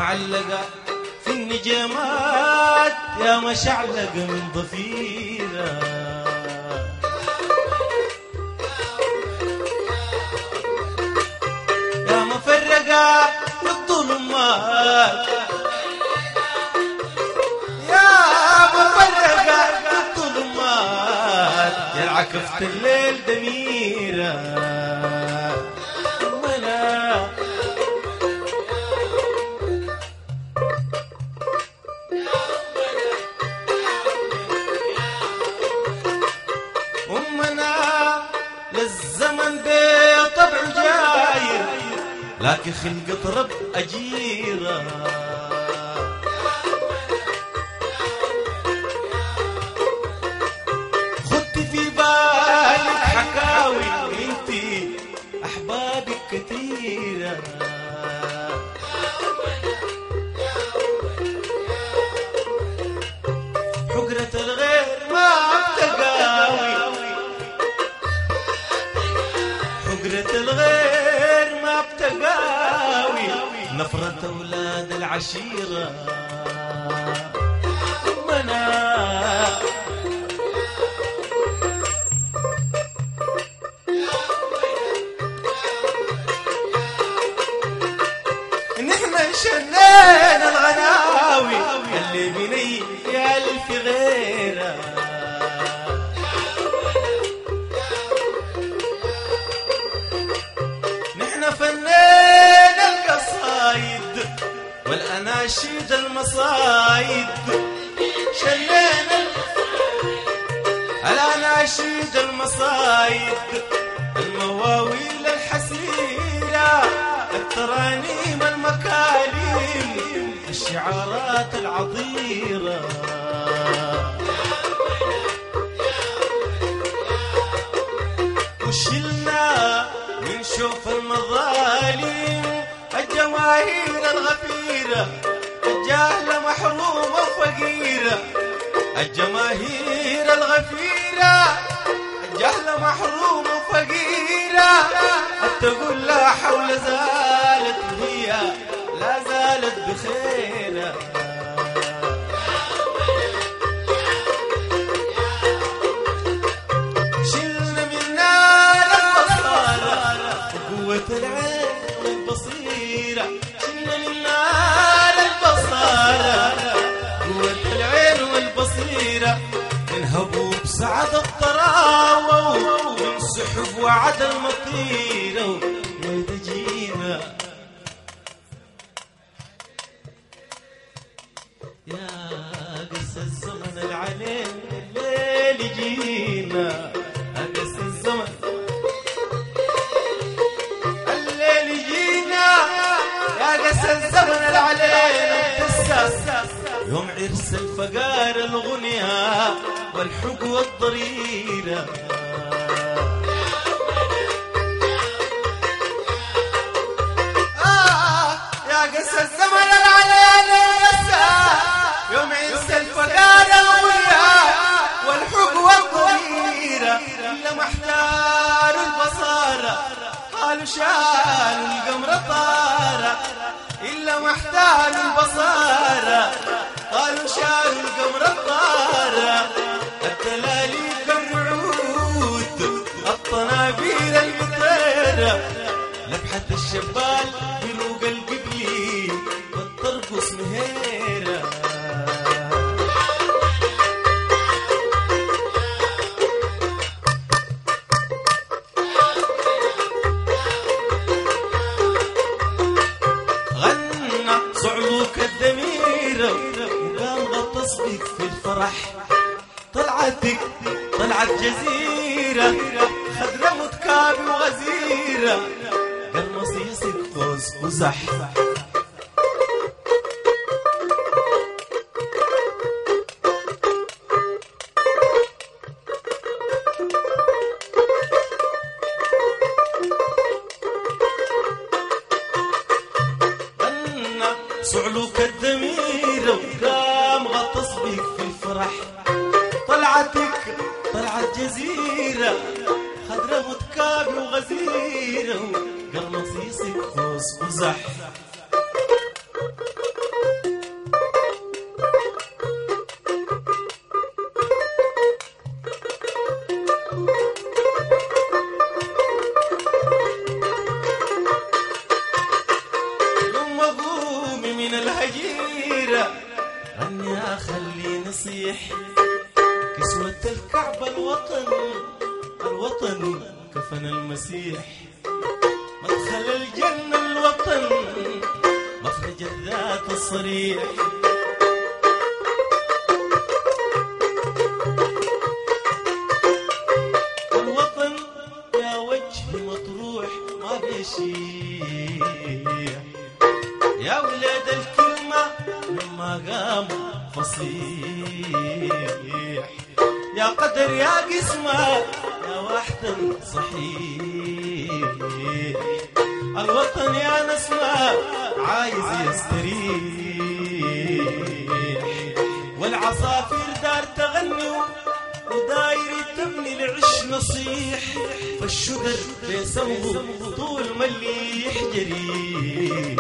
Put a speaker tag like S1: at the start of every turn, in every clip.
S1: معلقة في النجمات يا مشعلقة من ضفيرة. يا مفرقة في الظلمات، يا مفرقة في الظلمات يا عكفت الليل دميرة. للزمن بطبع جاير لكن خلقة رب أجيرة. خدت في بالك حكاوي انتي أحبابك كثيرة. حجرة الغير ما بتقاوي، حجرة الغير ما بتقاوي نفرة أولاد العشيرة. أمنا نحن شنينا الغناوي اللي بني يا ألف غيره. فنينا القصايد والأناشيد المصايد، شنينا الأناشيد المصايد المواويل الحسيرة الترانيم المكاليم الشعارات العطيرة. وشلنا من شوف المظالم الجماهير الغفيرة الجاهلة محرومة وفقيرة، الجماهير الغفيرة الجاهلة محرومة وفقيرة. تقول لا حول زالت هي لا زالت بخيرة. العين والبصيرة شلنا من نار البصارة، قوة العين والبصيرة انهبوا بسعد الطراوة من سحب وعد المطيرة. وإذا جينا يا قس الزمن العليل الليل جينا، قس الزمن قس الزمن العلينا ابتسم يوم عرس الفقار الغنيا والحق والضريرة. يا قس الزمن العلينا ابتسم يوم عرس الفقار الغنيا والحق والضريرة. إلا محتار البصارة قالوا شال القمر طارة، إلا محتال البصارة قالوا شال القمر الطارة. التلاليك الرعود الطنابير المطيرة لبحة الشبال بروق القبلي والترقص مهيرة. صعلوك الدميرة وقام غطس بك في الفرح، طلعتك طلعت جزيرة خضرة متكابي وغزيرة قرمصيصك قوس قزح. صعلوك الدميرة وقام غطس بيك في الفرح، طلعتك طلعت جزيرة خضرة متكابي وغزيرة قرمصيصك خوص قزح. الوطن كفن المسيح، مدخل الجنة الوطن، مخرج الذات الصريح. الوطن يا وجه مطروح ما بيشيع، يا ولاد الكلمة لما قام فصيح، يا قدر يا قسمة يا وحدا صحيح. الوطن يا نسمة عايز يستريح، والعصافير دار تغني وداير تبني العش نصيح، فالشجر بيسمه طول ما اللي يحجري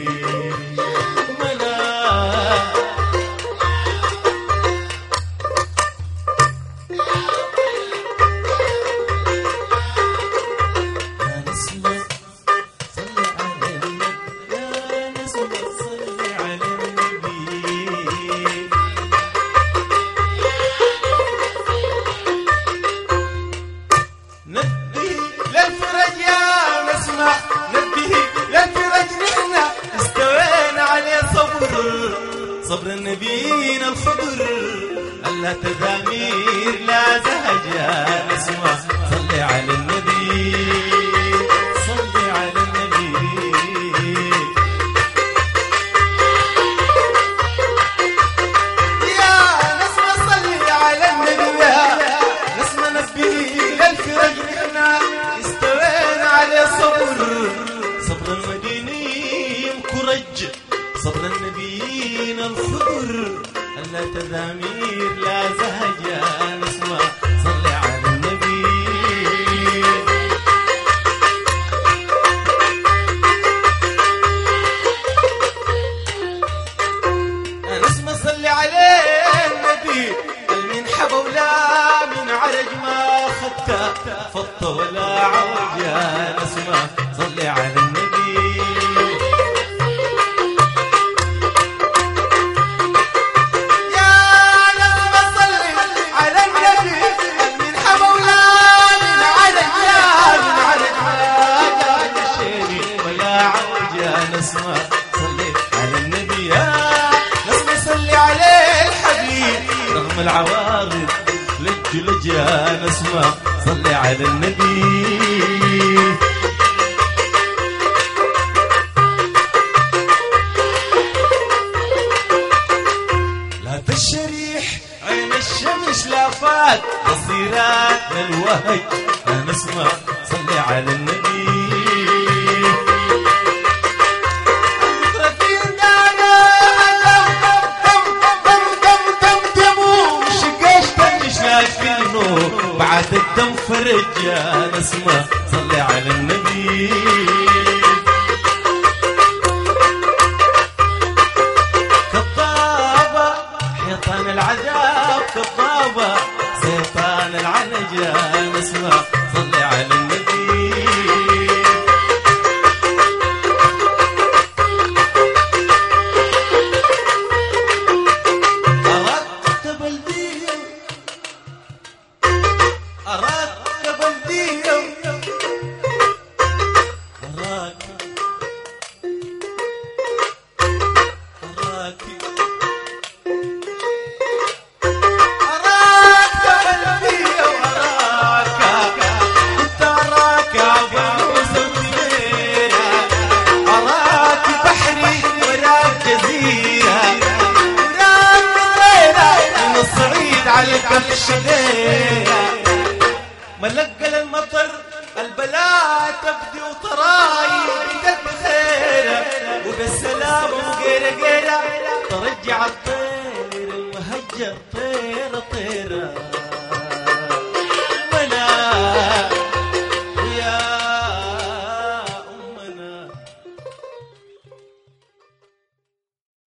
S1: صبر النبيين الخضر، ألا تذامير لا زهجة نسمع. صلي على النبي، صلي على النبي. يا نسمة صلي على النبي، يا نسمة نبي للفرج نحنا استوينا عليه صبر. صبر المديني مكرج، صبر النبيين الخضر، ألا تذامير لا زهجة نسمع. صلي على النبي. نسمع صلي عليه النبي، المنحب ولا من عرج ما خدته فضة ولا عوجة نسمع. صلي على النبي. نسمع صلي على النبي، يا نسمع صلي عليه الحبيب، رغم العوارض لج يا نسمع. صلي على النبي. لا تشريح عين الشمس لافات بصيرات للوهج يا نسمع. صلي على النبي. بعد الدم فرج يا نسمة. صلي على النبي. كطابة حيطان العذاب، كطابة سيطان العنج يا نسمة. صلي على النبي. ملقل المطر البلاء تبدي وطراي بدك بخيره وبالسلام وقيره قيره ترجع الطير المهجر طيره طيره.